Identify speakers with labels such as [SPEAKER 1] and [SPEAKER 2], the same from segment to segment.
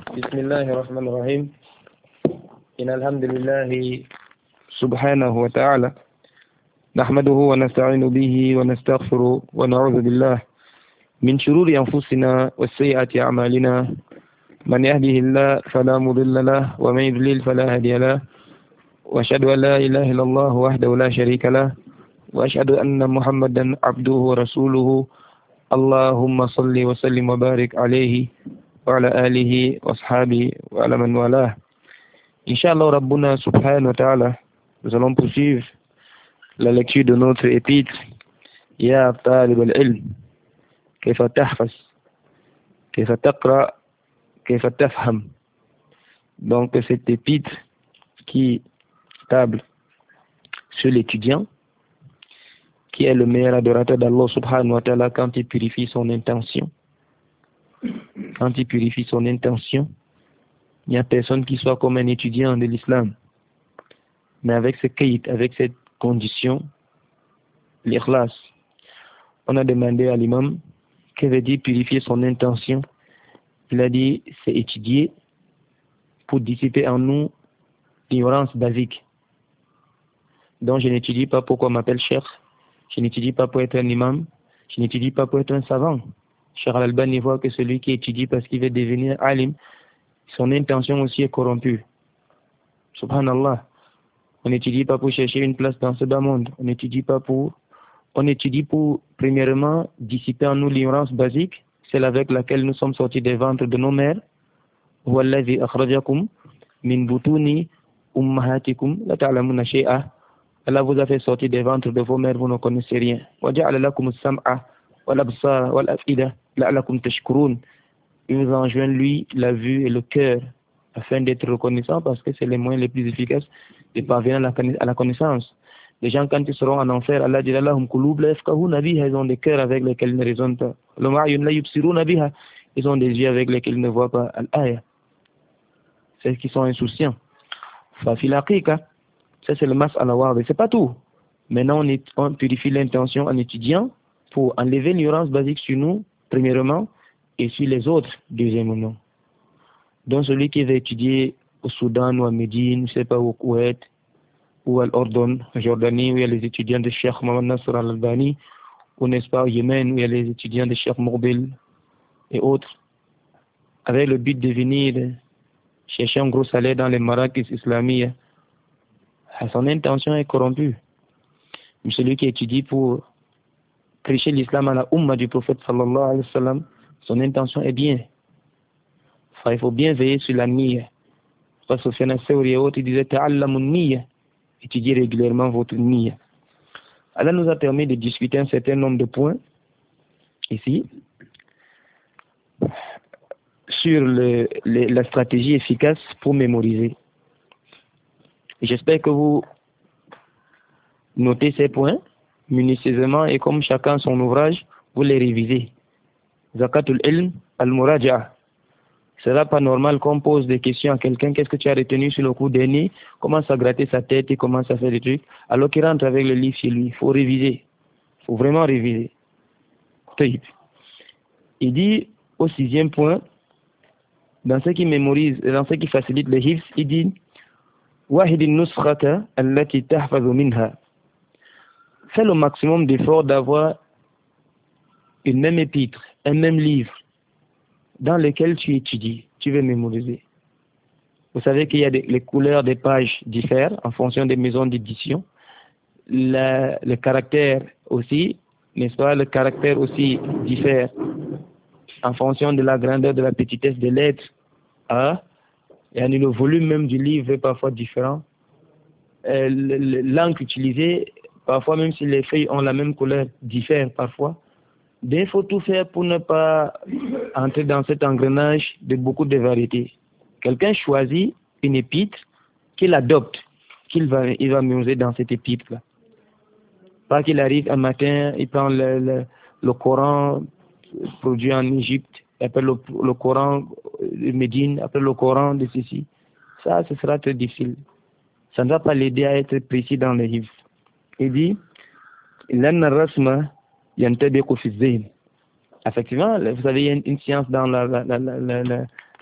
[SPEAKER 1] بسم الله الرحمن الرحيم إن الحمد لله سبحانه وتعالى نحمده ونستعين به ونستغفره ونعوذ بالله من شرور أنفسنا والسيئات أعمالنا من يهده الله فلا مضل له ومن يضلل فلا هادي له وأشهد أن لا إله إلا الله وحده لا شريك له وأشهد أن محمدا عبده ورسوله اللهم صل وسلم وبارك عليه وعلى آله وأصحابه وعلى من والاه. Inch'Allah Rabbuna subhanahu wa ta'ala, nous allons poursuivre la lecture de notre épître Ya Talib al-Ilm, كيف تحفظ كيف تقرأ كيف تفهم. Donc cette épître qui table sur l'étudiant qui est le meilleur adorateur d'Allah subhanahu wa ta'ala quand il purifie son intention. Quand il purifie son intention, il n'y a personne qui soit comme un étudiant de l'islam. Mais avec ce qaïd, avec cette condition, l'ikhlas, on a demandé à l'imam que veut dire purifier son intention. Il a dit c'est étudier pour dissiper en nous l'ignorance basique. Donc je n'étudie pas pourquoi on m'appelle cheikh, je n'étudie pas pour être un imam, je n'étudie pas pour être un savant. Cheikh Al-Albani voit que celui qui étudie parce qu'il veut devenir alim, son intention aussi est corrompue. Subhanallah. On n'étudie pas pour chercher une place dans ce bas monde. On étudie pour, premièrement, dissiper en nous l'ignorance basique, celle avec laquelle nous sommes sortis des ventres de nos mères. Wallazi akhrajakum min butuni ummahatikum la ta'lamuna shay'a. Allah vous a fait sortir des ventres de vos mères, vous ne connaissez rien. Wa ja'ala lakum as-sam'a wal absara wal af'ida la'allakum tashkurun. Il vous enjoint lui la vue et le cœur afin d'être reconnaissant parce que c'est les moyens les plus efficaces de parvenir à la connaissance. Les gens quand ils seront en enfer, Allah dira lahum qulub la yafqahuna biha, ils ont des cœurs avec lesquels ils ne raisonnent pas. Lahum a'yun la yubsiruna biha, ils ont des yeux avec lesquels ils ne voient pas. Al-aya, c'est qui sont insouciants. Fa fil haqiqa, ça c'est le mas'ala wadi, c'est pas tout. Maintenant on purifie l'intention en étudiant pour enlever l'ignorance basique sur nous, premièrement, et sur les autres, deuxièmement. Donc celui qui veut étudier au Soudan ou à Médine, je ne sais pas, au Koweït, ou à l'Ordon, en Jordanie, où il y a les étudiants de Cheikh Mohamed Nasr al-Albani, ou n'est-ce pas au Yémen, où il y a les étudiants de Cheikh Mourbil et autres, avec le but de venir chercher un gros salaire dans les marakis islamiques, son intention est corrompue. Mais celui qui étudie pour prêcher l'islam à la Ummah du prophète sallallahu alayhi wa sallam, son intention est bien. Enfin, il faut bien veiller sur la niyya. Parce que Sofiane Sawri et autres, il disait ta'allamun niyya, étudiez régulièrement votre niyya. Allah nous a permis de discuter un certain nombre de points ici sur la stratégie efficace pour mémoriser. J'espère que vous notez ces points minutieusement et comme chacun son ouvrage, vous les révisez. Zakatul ilm al-muraja'a. Ce n'est pas normal qu'on pose des questions à quelqu'un, qu'est-ce que tu as retenu sur le cours dernier, commence à gratter sa tête et commence à faire des trucs, alors qu'il rentre avec le livre chez lui. Il faut réviser. Il faut vraiment réviser. Il dit au 6e point, dans ce qui mémorise, dans ce qui facilite le hifz, il dit Wahid al-nuskhata allati tahfazu minha. Fais le maximum d'efforts d'avoir une même épître, un même livre dans lequel tu étudies, tu veux mémoriser. Vous savez qu'il y a les couleurs des pages diffèrent en fonction des maisons d'édition. Le caractère aussi, n'est-ce pas, le caractère aussi diffère en fonction de la grandeur, de la petitesse des lettres. Et le volume même du livre est parfois différent. L'encre utilisée, parfois même si les feuilles ont la même couleur, diffère parfois. Il faut tout faire pour ne pas entrer dans cet engrenage de beaucoup de variétés. Quelqu'un choisit une épître qu'il adopte, il va mémoriser dans cette épître-là. Pas qu'il arrive un matin, il prend le Coran produit en Égypte, après le Coran de Médine, après le Coran de ceci. Ça, ce sera très difficile. Ça ne va pas l'aider à être précis dans les livres. Il dit, l'anna rasma yantabiqu fi zihn. Effectivement, vous savez, il y a une science dans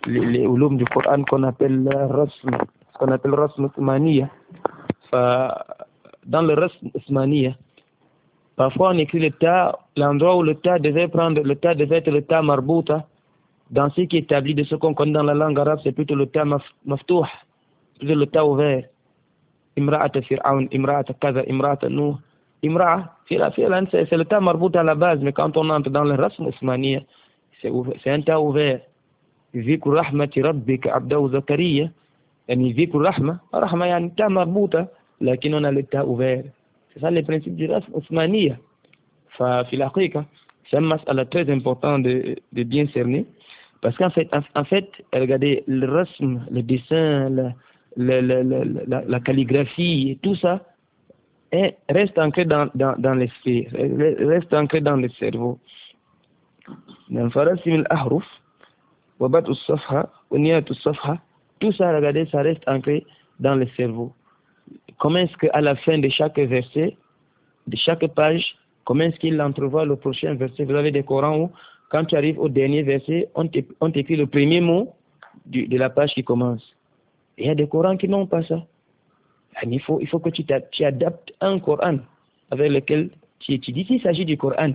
[SPEAKER 1] les ulum du Coran qu'on appelle Rasm Usmaniya. Dans le Rasm Usmaniya, parfois on écrit le ta, l'endroit où le ta devait être le ta marbouta. Dans ce qui est établi de ce qu'on connaît dans la langue arabe, c'est plutôt le ta maftouh, plutôt le ta ouvert. Imra'at Fir'aun, Imra'at Kaza, Imra'at Nuh. Imra'a, c'est le ta marbouta à la base, mais quand on entre dans le Rasm Usmaniya, c'est un ta ouvert. ذكر رحمة ربك عبده زكريا يعني ذكر رحمة يعني تاء مربوطة لكن on a le ta ouvert. C'est ça le principe du rasm Ousmaniya. ففي الحقيقة c'est une mas'ala très importante de bien cerner parce qu'en fait, regardez, le rasm, le dessin, la calligraphie, tout ça reste ancré dans l'esprit, reste ancré dans le cerveau. Dans farasim al-ahruf Wabat Safha, Uniyat Safha, tout ça, regardez, ça reste ancré dans le cerveau. Comment est-ce qu'à la fin de chaque verset, de chaque page, comment est-ce qu'il entrevoit le prochain verset? Vous avez des Corans où, quand tu arrives au dernier verset, on t'écrit le premier mot de la page qui commence. Et il y a des Corans qui n'ont pas ça. Il faut que tu adaptes un Coran avec lequel tu étudies. S'il s'agit du Coran,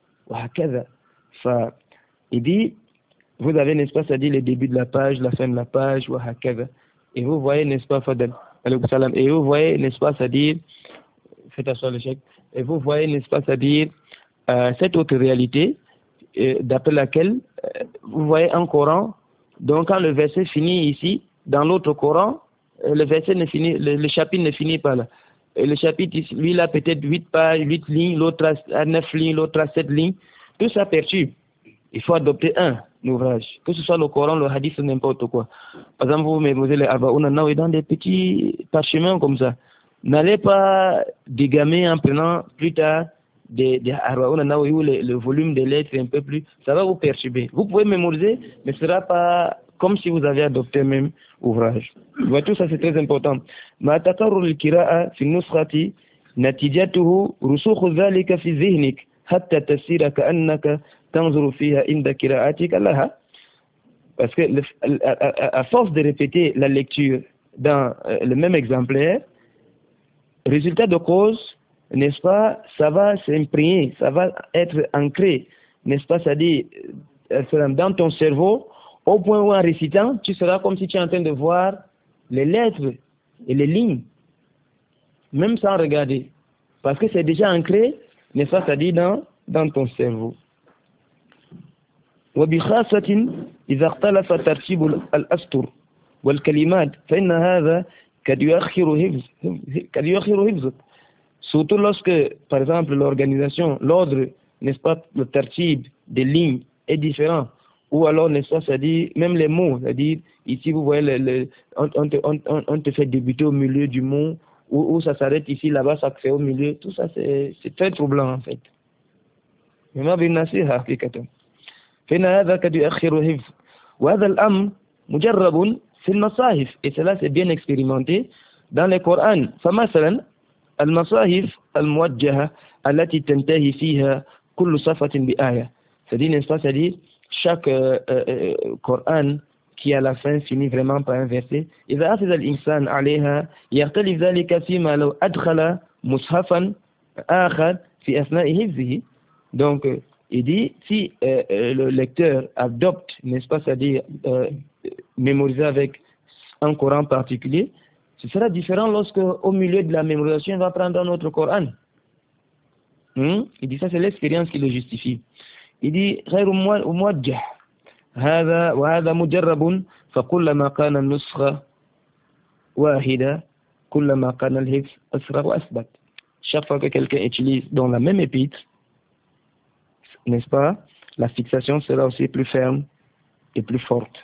[SPEAKER 1] il dit, vous avez, n'est-ce pas, c'est-à-dire le début de la page, la fin de la page, et vous voyez, n'est-ce pas, et vous voyez, n'est-ce pas, c'est-à-dire, faites asseoir le chèque, et vous voyez, n'est-ce pas, c'est-à-dire, cette autre réalité, d'après laquelle, vous voyez un Coran, donc quand le verset finit ici, dans l'autre Coran, le verset ne finit, le chapitre ne finit pas là. Et le chapitre, lui, il a peut-être 8 pages, 8 lignes, l'autre a 9 lignes, l'autre a 7 lignes, tout ça perturbe. Il faut adopter un ouvrage, que ce soit le Coran, le hadith, n'importe quoi. Par exemple, vous mémorisez les Arba'oun an-Nawawi dans des petits parchemins comme ça. N'allez pas dégamer en prenant plus tard des Arba'oun an-Nawawi où le volume des lettres est un peu plus, ça va vous perturber. Vous pouvez mémoriser, mais ce ne sera pas comme si vous avez adopté le même ouvrage. Vous voyez, tout ça c'est très important. Ma takarrur al-qira'a fi nuskhati natijatuhu rusukhu dhalika fi dhihnik hatta tasira ka'annaka tanzuru fiha inda qira'atika laha. Parce que à force de répéter la lecture dans le même exemplaire, résultat de cause, n'est-ce pas, ça va s'imprégner, ça va être ancré, n'est-ce pas, c'est-à-dire dans ton cerveau, au point où en récitant, tu seras comme si tu es en train de voir les lettres et les lignes, même sans regarder, parce que c'est déjà ancré, n'est-ce pas, c'est-à-dire dans ton cerveau. وبخاصة إذا اختلف ترتيب الأسطر والكلمات فإن هذا قد يؤخر حفظك. Surtout lorsque, par exemple, l'organisation, l'ordre, n'est-ce pas, le tartib des lignes est différent. Ou alors, n'est-ce pas, c'est-à-dire, même les mots, c'est-à-dire, ici, vous voyez, on te fait débuter au milieu du mot, ou ça s'arrête ici, là-bas, ça fait au milieu. Tout ça, c'est très troublant, en fait. فإن هذا قد يؤخر حفظ وهذا الأمر مجرب في المصاحف et cela c'est bien expérimenté dans le Coran. فمثلا المصاحف الموجهة التي تنتهي فيها كل صفحة بآية, c'est-à-dire, n'est-ce pas, c'est-à-dire chaque Coran qui à la fin finit vraiment par un verset. إذا أخذ الإنسان عليها يختلف ذلك فيما لو أدخل مصحفا آخر في أثناء حفظه. Donc il dit, si le lecteur adopte, n'est-ce pas, c'est-à-dire mémoriser avec un Coran particulier, ce sera différent lorsque, au milieu de la mémorisation, il va prendre un autre Coran. Il dit, ça c'est l'expérience qui le justifie. Il dit, غير موجه هذا وهذا مجرب فكلما كان النسخة واحدة كلما كان الحفظ أسرع وأثبت. Chaque fois que quelqu'un utilise dans la même épître, n'est-ce pas, la fixation sera aussi plus ferme et plus forte.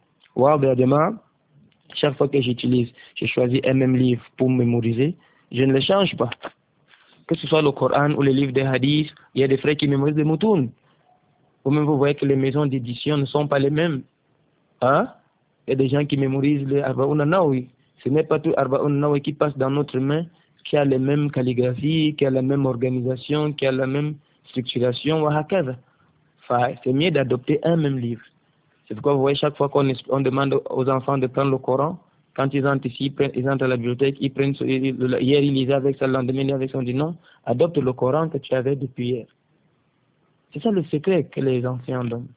[SPEAKER 1] Chaque fois que j'ai choisi un même livre pour mémoriser, je ne le change pas. Que ce soit le Coran ou les livres des hadiths, il y a des frères qui mémorisent des moutons. Ou même vous voyez que les maisons d'édition ne sont pas les mêmes. Hein? Il y a des gens qui mémorisent les Arba'oun an-Nawawi. Ce n'est pas tout Arba'oun an-Nawawi qui passe dans notre main, qui a les mêmes calligraphies, qui a la même organisation, qui a la même structuration, c'est mieux d'adopter un même livre. C'est pourquoi vous voyez, chaque fois qu'on demande aux enfants de prendre le Coran, quand ils entrent ici, ils entrent à la bibliothèque, ils prennent, hier ils lisaient avec ça, le lendemain ils lisaient avec ça, on dit non, adopte le Coran que tu avais depuis hier. C'est ça le secret que les anciens donnent.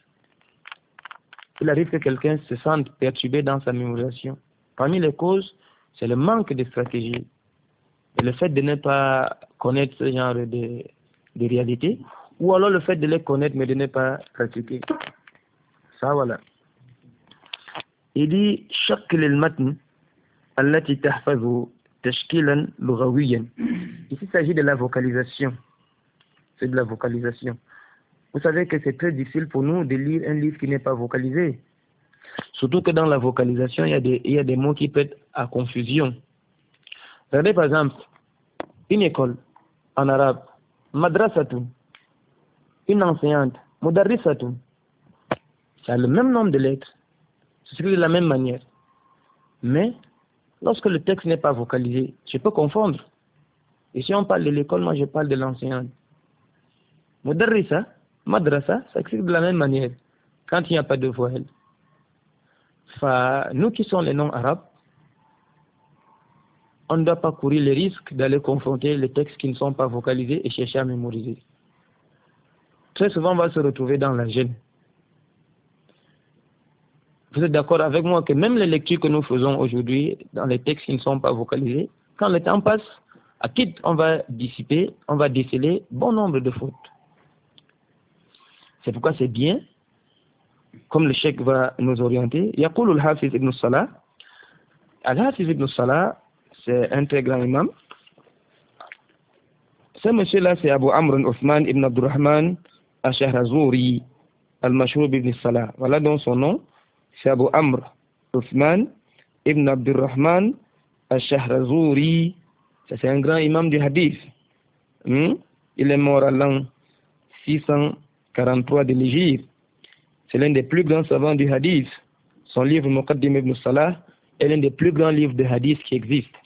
[SPEAKER 1] Il arrive que quelqu'un se sente perturbé dans sa mémorisation. Parmi les causes, c'est le manque de stratégie. Et le fait de ne pas connaître ce genre de réalités, ou alors le fait de les connaître mais de ne pas pratiquer. Ça, voilà. Il dit شكل المتن التي تحفظ تشكيلا لغويا. Ici, il s'agit de la vocalisation. C'est de la vocalisation. Vous savez que c'est très difficile pour nous de lire un livre qui n'est pas vocalisé. Surtout que dans la vocalisation, il y a des mots qui prêtent à confusion. Regardez par exemple, une école en arabe, madrasatu, une enseignante, mudarrisatu. Ça a le même nombre de lettres. C'est écrit de la même manière. Mais, lorsque le texte n'est pas vocalisé, je peux confondre. Et si on parle de l'école, moi je parle de l'enseignante. Mudarrisa, madrasa, ça s'écrit de la même manière, quand il n'y a pas de voile. Enfin, nous qui sommes les noms arabes, on ne doit pas courir le risque d'aller confronter les textes qui ne sont pas vocalisés et chercher à mémoriser. Très souvent, on va se retrouver dans la gêne. Vous êtes d'accord avec moi que même les lectures que nous faisons aujourd'hui dans les textes qui ne sont pas vocalisés, quand le temps passe, à qui on va dissiper, on va déceler bon nombre de fautes. C'est pourquoi c'est bien, comme le cheikh va nous orienter, Yaqul al-Hafiz ibn Salah. Al-Hafiz ibn Salah, c'est un très grand imam. Ce monsieur-là, c'est Abu Amr Othman ibn Abdurrahman al-Shahrazuri al-Mashhur ibn Salah. Voilà donc son nom. C'est Abu Amr Othman ibn Abdurrahman al-Shahrazuri. C'est un grand imam du hadith. Il est mort à l'an 643 de l'Hégire. C'est l'un des plus grands savants du hadith. Son livre Muqaddim ibn Salah est l'un des plus grands livres de hadith qui existent.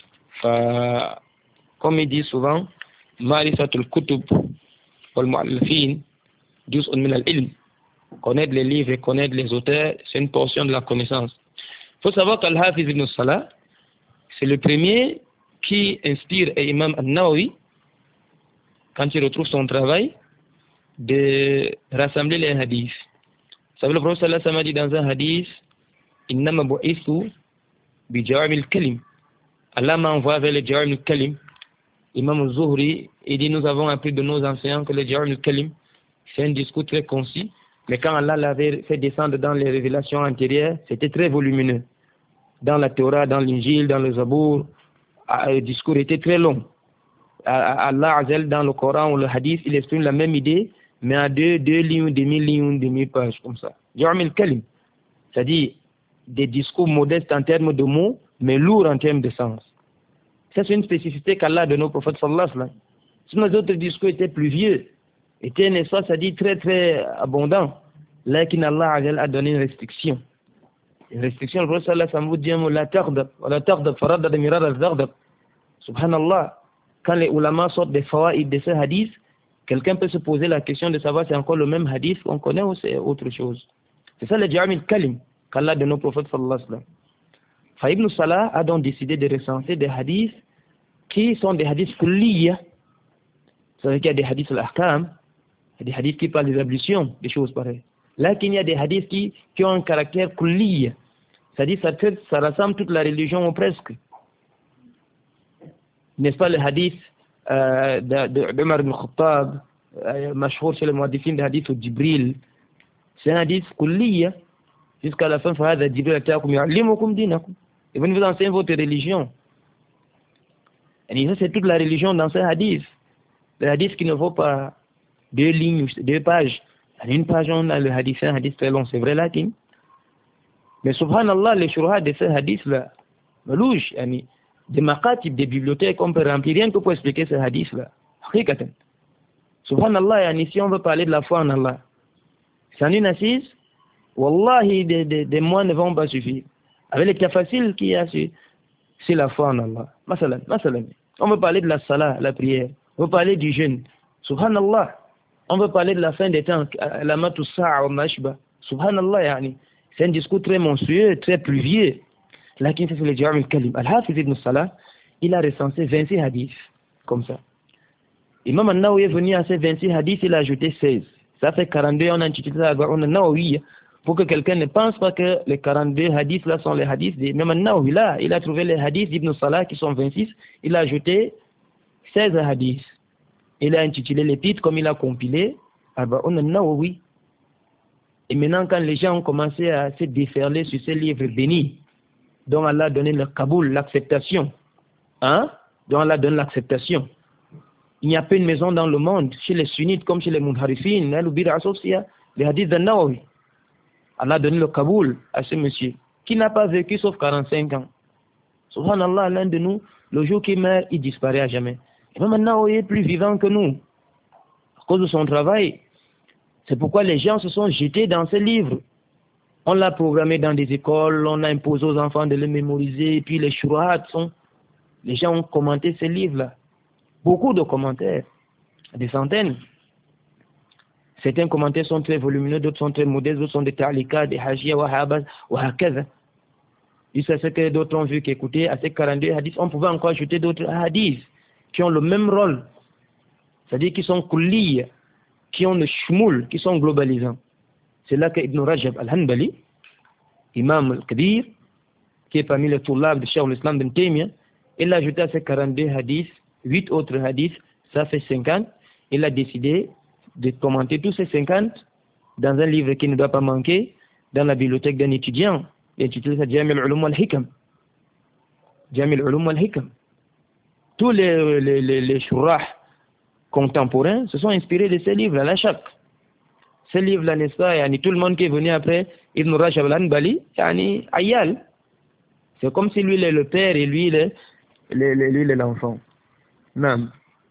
[SPEAKER 1] Comme il dit souvent, Ma'rifatul Kutub wal Mu'allafin juz'un min al-ilm. Connaître les livres et connaître les auteurs, c'est une portion de la connaissance. Il faut savoir qu'Al-Hafiz ibn Salah, c'est le premier qui inspire Imam An-Nawawi, quand il retrouve son travail, de rassembler les hadiths. Vous savez, le prophète sallallahu alayhi wa sallam a dit dans un hadith, Innama bu'ithu bi jawamil kalim. Allah m'a envoyé avec le jawamil kalim. Imam Zuhri, il dit, nous avons appris de nos enseignants que le jawamil kalim, c'est un discours très concis, mais quand Allah l'avait fait descendre dans les révélations antérieures, c'était très volumineux. Dans la Torah, dans l'Injil, dans le Zabour, le discours était très long. Allah Azel, dans le Coran ou le Hadith, il exprime la même idée, mais à deux lignes, demi-page, comme ça. Jawamil kalim, c'est-à-dire des discours modestes en termes de mots, mais lourds en termes de sens. Ça, c'est une spécificité qu'Allah a donnée au prophète sallallahu alayhi wa sallam. Sinon, les autres discours étaient plus vieux, étaient, n'est-ce pas, ça dit très très abondants. Là, qu'Allah a donné une restriction. Une restriction, le prophète sallallahu alayhi wa sallam vous dit, la taghdab, faraddad mirad al-zaghdab. Subhanallah, quand les ulama sortent des fawaïd de ce hadith, quelqu'un peut se poser la question de savoir si c'est encore le même hadith qu'on connaît ou c'est autre chose. C'est ça le jawamil kalim qu'Allah donne au prophète sallallahu alayhi wa sallam. Ibn Salah a donc décidé de recenser des hadiths qui sont des hadiths kulliya. C'est-à-dire qu'il y a des hadiths al-ahkam, des hadiths qui parlent des ablutions, des choses pareilles. Là, il y a des hadiths qui ont un caractère kulliya. C'est-à-dire ça rassemble toute la religion ou presque. N'est-ce pas le hadith d'Umar ibn Khattab, mashhour chez les muhaddithines, le hadith de Jibril. C'est un hadith kulliya. Jusqu'à la fin, Fahad Jibril ataakum yu'allimukum dinakum. Et vous nous enseignez votre religion. Et ça, c'est toute la religion dans ce hadith. Le hadith qui ne vaut pas 2 lignes, 2 pages. En une page, on a le hadith, c'est un hadith très long, c'est vrai, latin. Mais subhanallah, les shurha de ce hadith-là, malouche, des maqatib, des bibliothèques, on peut remplir rien que pour expliquer ce hadith-là. Hakikatan. Subhanallah, si on veut parler de la foi en Allah, c'est en une assise, wallahi, des mois ne vont pas suffire. Avec les cas faciles qu'il y a sur la foi en Allah. Masalan. On veut parler de la salat, la prière. On veut parler du jeûne. Subhanallah. On veut parler de la fin des temps, la matu sa'a wa mashba. Subhanallah, yani. C'est un discours très monstrueux, très pluvieux. Là, qui c'est le Jami' al-Kalim. Al-Hafiz ibn Salah, il a recensé 26 hadiths, comme ça. Imam al-Nawawi est venu à ces 26 hadiths, il a ajouté 16. Ça fait 42, on a intitulé ça al-Nawawi, pour que quelqu'un ne pense pas que les 42 hadiths là sont les hadiths d'Imam al-Nawawi. Là, il a trouvé les hadiths d'Ibn Salah qui sont 26, il a ajouté 16 hadiths. Il a intitulé les titres comme il a compilé Arba'un al-Nawawi. Et maintenant, quand les gens ont commencé à se déferler sur ces livres bénis, dont Allah a donné le Kaboul, l'acceptation, hein, dont Allah donne l'acceptation. Il n'y a pas une maison dans le monde, chez les sunnites comme chez les Munharifin, les hadiths d'An-Nawawi. Allah a donné le Kaboul à ce monsieur, qui n'a pas vécu sauf 45 ans. Subhanallah, l'un de nous, le jour qu'il meurt, il disparaît à jamais. Et même maintenant, il est plus vivant que nous, à cause de son travail. C'est pourquoi les gens se sont jetés dans ces livres. On l'a programmé dans des écoles, on a imposé aux enfants de les mémoriser, et puis les shuruhat sont... Les gens ont commenté ces livres-là. Beaucoup de commentaires, des centaines. Certains commentaires sont très volumineux, d'autres sont très modestes, d'autres sont des ta'liqat, des hajiyah, wahabas, wahakaza. Jusqu'à ce que d'autres ont vu qu'écouter à ces 42 hadiths, on pouvait encore ajouter d'autres hadiths qui ont le même rôle. C'est-à-dire qui sont kulliya, qui ont le shmoul, qui sont globalisants. C'est là que Ibn Rajab al-Hanbali, imam al-Kabir, qui est parmi les toulab de Cheikh al-Islam bin Taymiyyah, il a ajouté à ces 42 hadiths 8 autres hadiths, ça fait 50. Il a décidé de commenter tous ces 50 dans un livre qui ne doit pas manquer dans la bibliothèque d'un étudiant. Il intitulé ça Jami' al-Ulum wal-Hikam. Jami' al-Ulum wal-Hikam. Tous les shurrah contemporains se sont inspirés de ces livres à la chaque. Ces livres-là, n'est-ce pas, yani, tout le monde qui est venu après Ibn Rajab al-Hanbali, yani, ayal. C'est comme si lui il est le père et lui il est l'enfant. Non.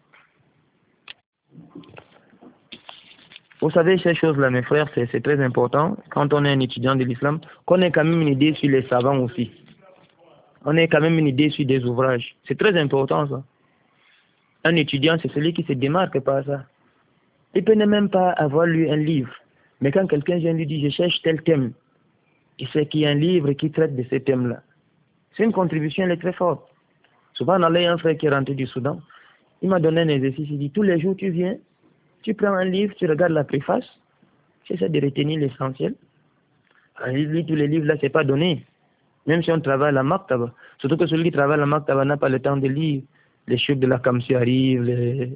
[SPEAKER 1] Vous savez, ces choses-là, mes frères, c'est très important, quand on est un étudiant de l'islam, qu'on ait quand même une idée sur les savants aussi. On ait quand même une idée sur des ouvrages. C'est très important, ça. Un étudiant, c'est celui qui se démarque par ça. Il peut ne même pas avoir lu un livre. Mais quand quelqu'un vient lui dire, je cherche tel thème, il sait qu'il y a un livre qui traite de ces thèmes-là. C'est une contribution, elle est très forte. Souvent, il y a un frère qui est rentré du Soudan. Il m'a donné un exercice. Il dit, tous les jours, tu viens, tu prends un livre, tu regardes la préface, tu essaies de retenir l'essentiel. Il lit tous les livres, là, c'est pas donné. Même si on travaille à la maktaba. Surtout que celui qui travaille à la maktaba n'a pas le temps de lire. Les chefs de la Kamsi arrivent,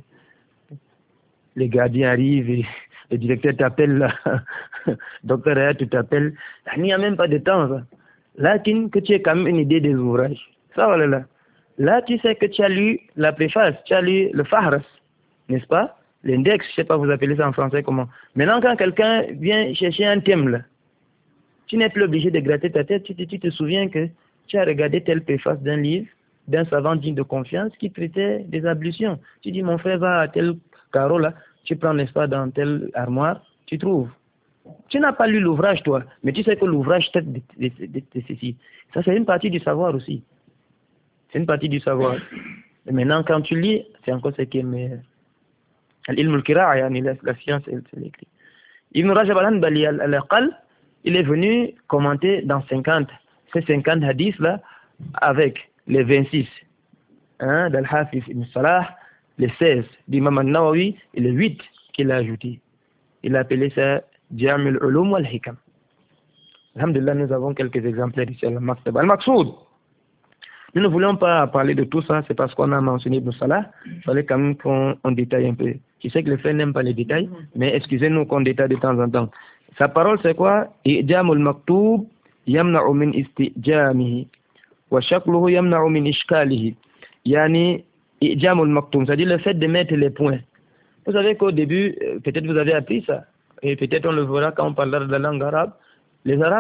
[SPEAKER 1] les gardiens arrivent, et le directeur t'appelle, là. Docteur Aya, tu t'appelles. Il n'y a même pas de temps, ça. Là, que tu aies quand même une idée des ouvrages. Ça, voilà, là. Là, tu sais que tu as lu la préface, tu as lu le fahras, n'est-ce pas? L'index, je ne sais pas vous appelez ça en français comment. Maintenant, quand quelqu'un vient chercher un thème, là, tu n'es plus obligé de gratter ta tête, tu te souviens que tu as regardé telle préface d'un livre, d'un savant digne de confiance qui traitait des ablutions. Tu dis, mon frère va à tel carreau, là, tu prends, n'est-ce pas, dans telle armoire, tu trouves. Tu n'as pas lu l'ouvrage, toi, mais tu sais que l'ouvrage traite de ceci. Ça, c'est une partie du savoir aussi. C'est une partie du savoir. Et maintenant, quand tu lis, c'est encore ce qui est meilleur. Al-ilm al-kira'a, la science, c'est l'écrit. Ibn Rajab al-Hanbali al-Aqal, il est venu commenter dans 50, ces 50 hadiths-là, avec les 26 hein, d'Al-Hafiz ibn Salah, les 16 d'Imam al-Nawawi et les 8 qu'il a ajoutés. Il a appelé ça Jami' al-Ulum wal-Hikam. Alhamdulillah, nous avons quelques exemplaires ici à la Maktaba. Al-Maqsoud. Nous ne voulons pas parler de tout ça, c'est parce qu'on a mentionné Ibn Salah. Il fallait quand même qu'on détaille un peu. Je sais que les frères n'aiment pas les détails, mais excusez-nous qu'on détaille de temps en temps. Sa parole, c'est quoi? I'jamul maktub yamna'u min istijamihi wa shakluhu yamna'u min ishkalihi. Yani, i'jamul maktub, c'est-à-dire le fait de mettre les points. Vous savez qu'au début, peut-être vous avez appris ça, et peut-être on le verra quand on parlera de la langue arabe. Les Arabes,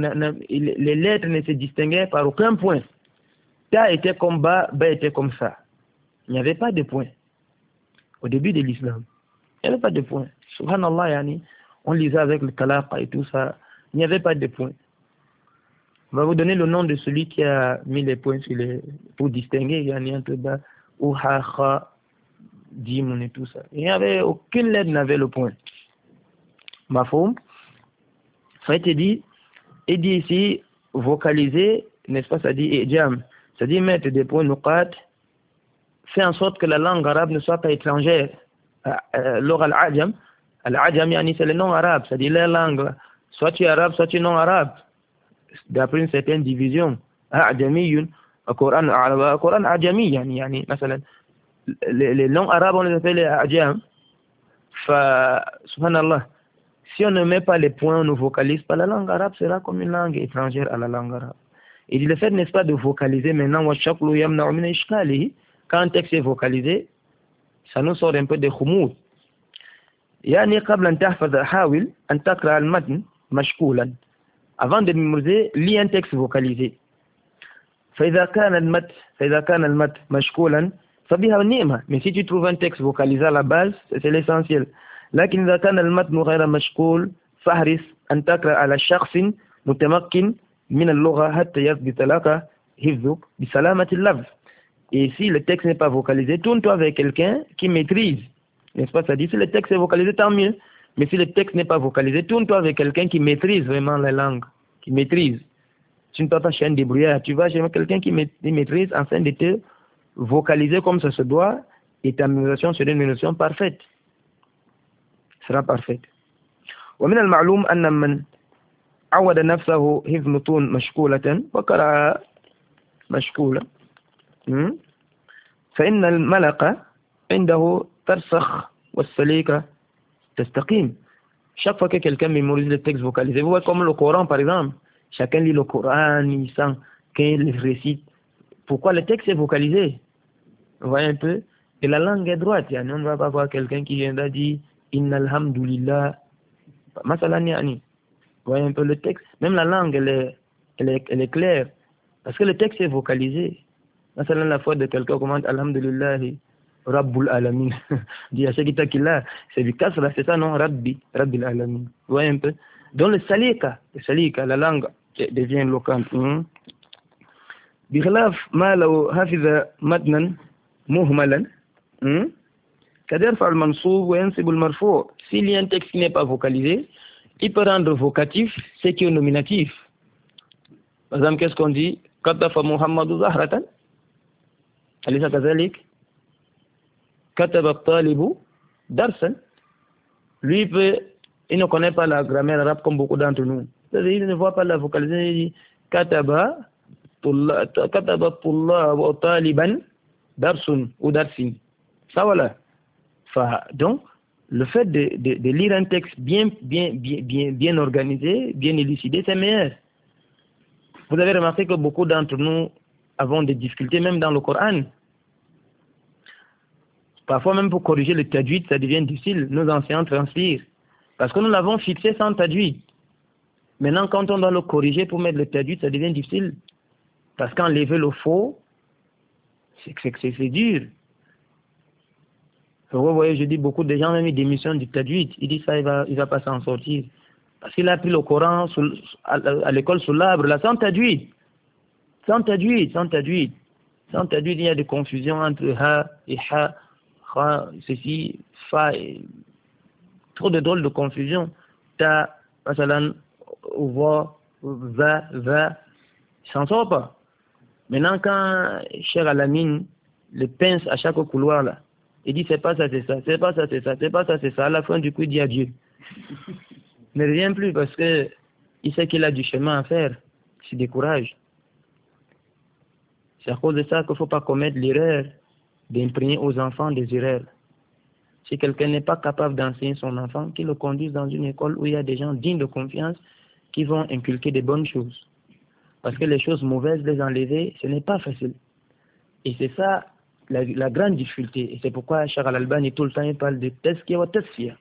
[SPEAKER 1] les lettres ne se distinguaient par aucun point. Ta était comme bas, bas était comme ça. Il n'y avait pas de point. Au début de l'islam, il n'y avait pas de point. Subhanallah, yani, on lisait avec le talaqa et tout ça. Il n'y avait pas de point. On va vous donner le nom de celui qui a mis les points sur pour distinguer, yani, entre bas, ou ha, kha, dim et tout ça. Il n'y avait aucune lettre n'avait le point. Mafoum. fait, il dit ici, vocaliser, n'est-ce pas, ça dit ijam, ça dit mettre des points nuqat, fait en sorte que la langue arabe ne soit pas étrangère. L'oral al-ajam, yani c'est le nom arabe, c'est-à-dire les langues, soit tu es arabe, soit tu es non arabe, d'après une certaine division. Ajamiyun, Coran ajami, yani, les noms arabes, on les appelle les ajam. Subhanallah. Si on ne met pas les points, on ne vocalise pas, la langue arabe sera comme une langue étrangère à la langue arabe. Et le fait, n'est-ce pas, de vocaliser maintenant, quand un texte est vocalisé, ça nous sort un peu de khumud. يعني قبل أن تحفظ حاول أن تقرأ المتن مشكولا. Avant de mémoriser, lis un texte vocalisé. فإذا كان المتن مشكولا فبها النعمة. Mais si tu trouves un texte vocalisé à la base, c'est l'essentiel. لكن إذا كان المتن غير مشكول فاحرص أن تقرأ على شخص متمكن من اللغة حتى يثبت لك حفظك بسلامة اللفظ. Et si le texte n'est pas vocalisé, tourne-toi avec quelqu'un qui maîtrise. N'est-ce pas? Ça dit, si le texte est vocalisé, tant mieux. Mais si le texte n'est pas vocalisé, tourne-toi avec quelqu'un qui maîtrise vraiment la langue, qui maîtrise. Tu ne peux pas chez un débrouillard. Tu vas chez quelqu'un qui maîtrise afin de te vocaliser comme ça se doit et ta mémorisation sera une mémorisation parfaite. Sera parfaite. ومن المعلوم أن من عود نفسه حفظ متون مشكولة وقرأ مشكولة فإن الملقة عنده ترسخ والسليقة تستقيم. Chaque fois que quelqu'un mémorise le texte vocalisé, vous voyez comme le Coran par exemple, chacun lit le Coran, il sent qu'il récite. Pourquoi le texte est vocalisé? Vous voyez un peu? Et la langue est droite. On ne va pas voir quelqu'un qui vient de dire Inna alhamdulillah. Masalan yani. Vous voyez un peu le texte? Même la langue, elle est claire. Parce que le texte est vocalisé. Masalan, la foi de quelqu'un commande Alhamdulillah, Rabbul Alamin. Dit à celui qui là, c'est du kasra, c'est ça, non? Rabbil Alamin. Vous voyez un peu? Dans le salika, la langue devient locale. بخلاف ما لو حفظ متنا مهملا قد يرفع المنصوب وينصب المرفوع. S'il y a un texte qui n'est pas vocalisé, il peut rendre vocatif ce qui est nominatif. Par exemple, qu'est-ce qu'on dit? كتب محمد زهرة. أليس كذلك؟ كتب الطالب درسا. Lui, il ne connaît pas la grammaire arabe comme beaucoup d'entre nous. Il ne voit pas la vocalisation. Il dit كتب الطلاب طالبا درس ou درس. Ça voilà. Donc, le fait de lire un texte bien organisé, bien élucidé, c'est meilleur. Vous avez remarqué que beaucoup d'entre nous avons des difficultés, même dans le Coran. Parfois, même pour corriger le tajwid, ça devient difficile. Nos enseignants transpirent. Parce que nous l'avons fixé sans tajwid. Maintenant, quand on doit le corriger pour mettre le tajwid, ça devient difficile. Parce qu'enlever le faux, c'est dur. Vous voyez, je dis, beaucoup de gens ont mis démission du tajwid. Ils disent ça, il va pas s'en sortir. Parce qu'il a pris le Coran à l'école sous l'arbre, là, sans tajwid. Sans tajwid, il y a des confusions entre ha et ha, ceci, fa, trop de drôles de confusion. Ta, masalan, va, il s'en sort pas. Maintenant, quand Cheikh Alamine le pince à chaque couloir, là, il dit c'est pas ça, c'est ça, c'est pas ça, c'est ça, c'est pas ça, c'est ça. À la fin, du coup, il dit adieu. Il ne revient plus parce que il sait qu'il a du chemin à faire. Il se décourage. C'est à cause de ça qu'il ne faut pas commettre l'erreur d'imprégner aux enfants des erreurs. Si quelqu'un n'est pas capable d'enseigner son enfant, qu'il le conduise dans une école où il y a des gens dignes de confiance qui vont inculquer des bonnes choses. Parce que les choses mauvaises, les enlever, ce n'est pas facile. Et c'est ça la grande difficulté. Et c'est pourquoi Cheikh Al-Albani, tout le temps, il parle de tazkiya wa tasfiya.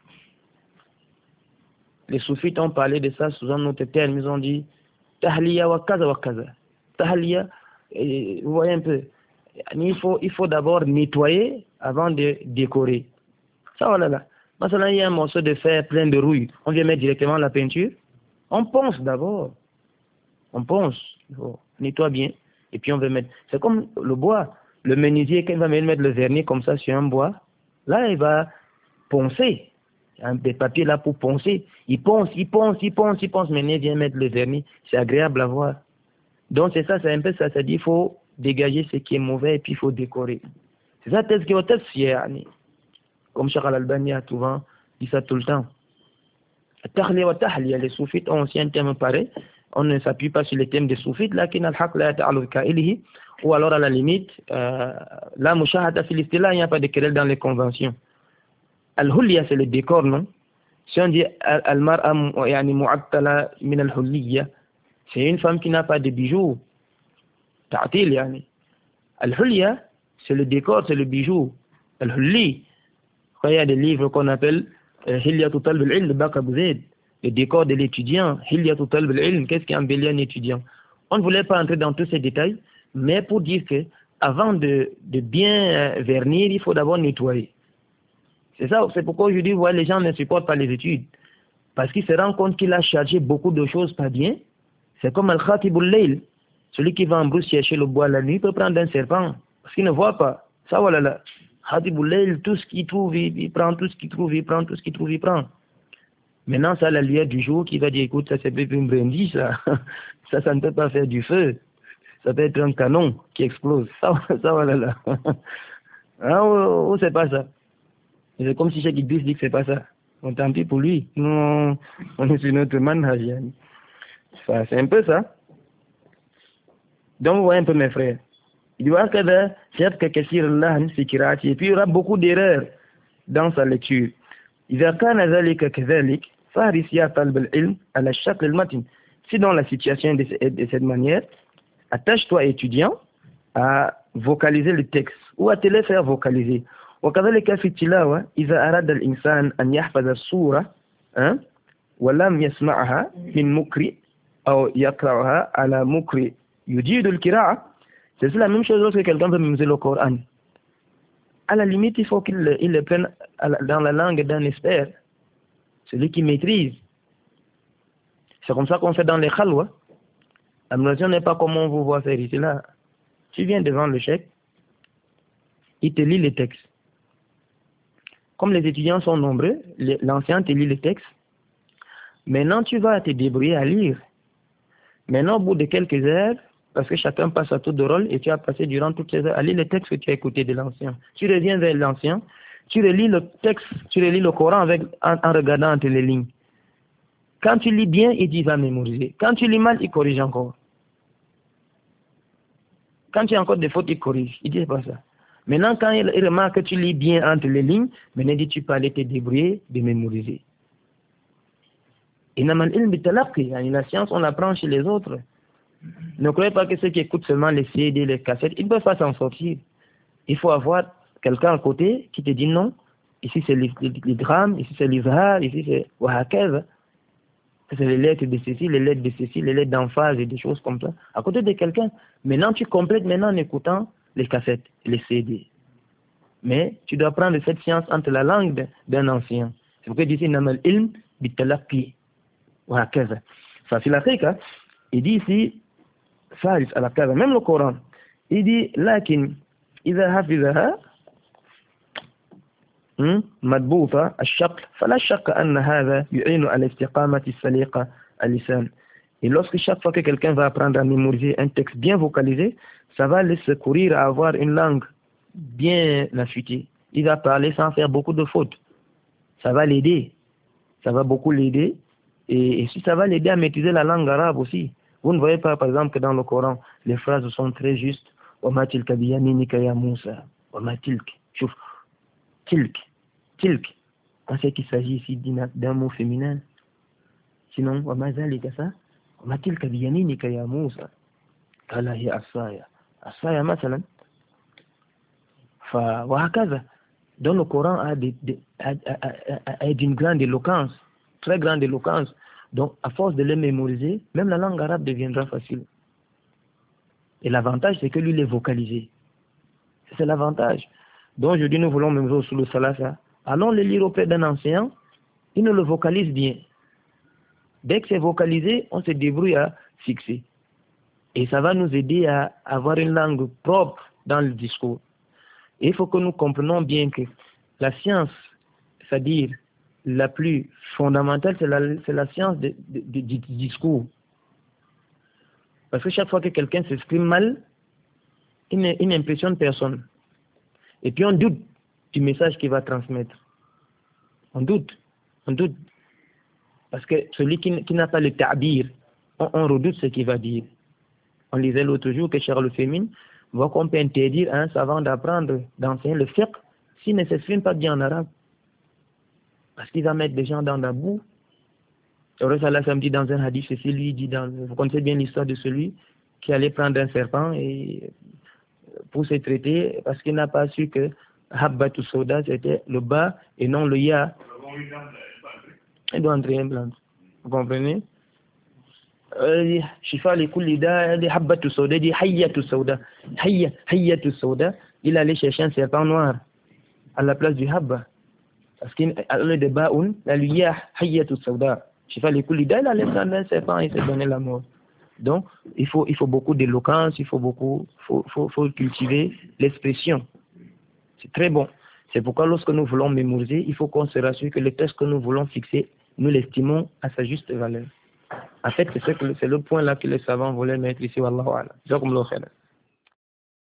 [SPEAKER 1] Les soufis ont parlé de ça sous un autre terme. Ils ont dit tahliya wa kaza wa kaza. Tahliya, vous voyez un peu. Il faut d'abord nettoyer avant de décorer. Ça, voilà là. Maintenant, il y a un morceau de fer plein de rouille. On vient mettre directement la peinture. On ponce d'abord. On ponce. On nettoie bien. Et puis on va mettre. C'est comme le bois. Le menuisier, quand il va mettre le vernis comme ça sur un bois, là, il va poncer. des papiers là pour poncer. Il ponce, mais il vient mettre le vernis. C'est agréable à voir. Donc c'est ça, c'est un peu ça. C'est-à-dire il faut dégager ce qui est mauvais et puis il faut décorer. C'est ça, test qui est fier. Comme Cheikh Al-Albani a souvent dit ça tout le temps. Les soufites ont aussi un terme pareil. On ne s'appuie pas sur les thèmes des soufites, ou alors à la limite, la mushahada fil istila, il n'y a pas de querelle dans les conventions. Al-Hulya, c'est le décor, non? Si on dit Al-Mar'a mu'attala min al-Hulliya, c'est une femme qui n'a pas de bijoux. Ta'til, yani. Al-Hulya, c'est le décor, c'est le bijou. Al-Hulli, il y a des livres qu'on appelle Hilyatu Talb al-Ilm de Bak Abu Zaid, le décor de l'étudiant. Hilyatu Talb al-Ilm, qu'est-ce qui embellit un étudiant? On ne voulait pas entrer dans tous ces détails, mais pour dire que avant de bien vernir, il faut d'abord nettoyer. C'est ça, c'est pourquoi aujourd'hui, vous voyez, les gens ne supportent pas les études. Parce qu'ils se rendent compte qu'il a chargé beaucoup de choses pas bien. C'est comme Al-Khatibul Layl. Celui qui va en brousse chercher le bois la nuit peut prendre un serpent. Parce qu'il ne voit pas. Ça, voilà là. Khatibul Layl, tout ce qu'il trouve, il prend tout ce qu'il trouve, il prend tout ce qu'il trouve, il prend. Maintenant, ça, la lumière du jour qui va dire, écoute, ça c'est une brindille, ça. Ça ne peut pas faire du feu. Ça peut être un canon qui explose. Ça voilà là. Ah, oh, c'est pas ça. C'est comme si chaque Idriss dit que c'est pas ça. On tant pis pour lui. Nous, on est sur notre manhaj. C'est un peu ça. Donc, vous voyez un peu mes frères. Il doit que et puis il y aura beaucoup d'erreurs dans sa lecture. إذا كان ذلك كذلك فارس يا طالب العلم على الشكل المتن. Si dans la situation est de cette manière, attache-toi étudiant à vocaliser le texte ou à te le faire vocaliser. وكذلك في التلاوة إذا أراد الإنسان أن يحفظ السورة ولم يسمعها من مقرئ أو يقرأها على مقرئ يجيد القراءة. C'est la même chose lorsque quelqu'un veut mémoriser le Coran. À la limite, il faut qu'il le prenne dans la langue d'un expert, celui qui maîtrise. C'est comme ça qu'on fait dans les khalwa. La mémorisation n'est pas comme on vous voit faire ici là. Tu viens devant le cheikh, il te lit les textes. Comme les étudiants sont nombreux, l'ancien te lit les textes. Maintenant, tu vas te débrouiller à lire. Maintenant, au bout de quelques heures, parce que chacun passe à tour de rôle et tu as passé durant toutes ces heures à lire les textes que tu as écoutés de l'ancien. Tu reviens vers l'ancien, tu relis le texte, tu relis le Coran en regardant entre les lignes. Quand tu lis bien, il dit va mémoriser. Quand tu lis mal, il corrige encore. Quand tu as encore des fautes, il corrige. Il dit pas ça. Maintenant, quand il remarque que tu lis bien entre les lignes, maintenant il dit tu peux aller te débrouiller de mémoriser. Et la science, on l'apprend chez les autres. Ne croyez pas que ceux qui écoutent seulement les CD, les cassettes, ils ne peuvent pas s'en sortir. Il faut avoir quelqu'un à côté qui te dit non, ici c'est l'idgham, ici c'est l'izhar, ici c'est wahakaza. C'est les lettres de ceci, les lettres de ceci, les lettres d'emphase et des choses comme ça. À côté de quelqu'un. Maintenant, tu complètes maintenant en écoutant les cassettes, les CD. Mais tu dois prendre cette science entre la langue d'un ancien. C'est pourquoi il dit namal ilm bitalaqi wahakaza. Ça c'est l'Afrique. Il dit ici Faris à la case, même le Coran. Il dit lakin إذا حفظها مضبوطة الشكل فلا شك أن هذا يعين على استقامة السليقة اللسان. Et lorsque chaque fois que quelqu'un va apprendre à mémoriser un texte bien vocalisé, ça va le secourir à avoir une langue bien affûtée. Il va parler sans faire beaucoup de fautes. Ça va l'aider. Ça va beaucoup l'aider. Et si ça va l'aider à maîtriser la langue arabe aussi. Vous ne voyez pas, par exemple, que dans le Coran, les phrases sont très justes. وَمَا تِلْكَ بِيَمِينِكَ يَا مُوسَى وَمَا تِلْكَ. Chouf. Tilk. On sait qu'il s'agit ici d'un mot féminin. Sinon, وَمَا ذَلِكَ ça. وَمَا تِلْكَ بِيَمِينِكَ يَا مُوسَى قال هي عصايا مثلا. وهكذا. Donc le Coran a d'une grande éloquence, très grande éloquence. Donc, à force de les mémoriser, même la langue arabe deviendra facile. Et l'avantage, c'est que lui, il est vocalisé. C'est l'avantage. Donc, aujourd'hui, nous voulons même sous le salasa. Allons le lire auprès d'un ancien, il nous le vocalise bien. Dès que c'est vocalisé, on se débrouille à fixer. Et ça va nous aider à avoir une langue propre dans le discours. Et il faut que nous comprenions bien que la science, c'est-à-dire la plus fondamentale, c'est la science du discours. Parce que chaque fois que quelqu'un s'exprime mal, il n'impressionne personne. Et puis on doute du message qu'il va transmettre. On doute. Parce que celui qui n'a pas le ta'bir, on redoute ce qu'il va dire. On lisait l'autre jour que Charles Fémine voit qu'on peut interdire à un savant d'enseigner le fiqh s'il ne s'exprime pas bien en arabe. Parce qu'il va mettre des gens dans la boue. Le Sallah dit dans un hadith, ceci lui dit vous connaissez bien l'histoire de celui qui allait prendre un serpent et pour se traiter parce qu'il n'a pas su que Habbatu Sauda c'était le bas et non le ya. Il doit entrer un blanc. Vous comprenez? Shifa li kulli da di Habbatu Sauda di Hayyatu Sauda. Hayyatu Sauda, il allait chercher un serpent noir à la place du Habba. Parce qu'il allait de Ba'un, la luya Hayyatu Sauda. Shifa li kulli da, il allait prendre un serpent et se donner la mort. Donc, il faut beaucoup d'éloquence, il faut cultiver l'expression. C'est très bon. C'est pourquoi lorsque nous voulons mémoriser, il faut qu'on se rassure que le texte que nous voulons fixer, nous l'estimons à sa juste valeur. En fait, c'est le point là que les savants voulaient mettre ici. Wallahu a'lam.